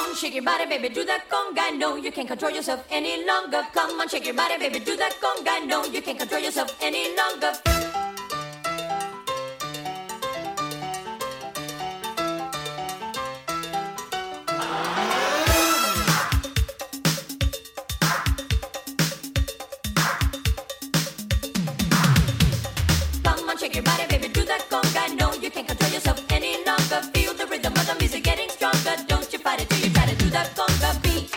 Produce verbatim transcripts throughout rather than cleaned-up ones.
on, shake your body, baby, do that conga. No, you can't control yourself any longer. Come on, shake your body, baby, do that conga. No, you can't control yourself any longer. Come on, shake your body, baby, do that conga. No, you can't control yourself any longer. Feel the rhythm of the music getting stronger. Don't you fight it till you try to do that conga beat.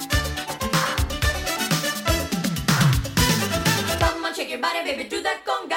Shake your body, baby, do that conga.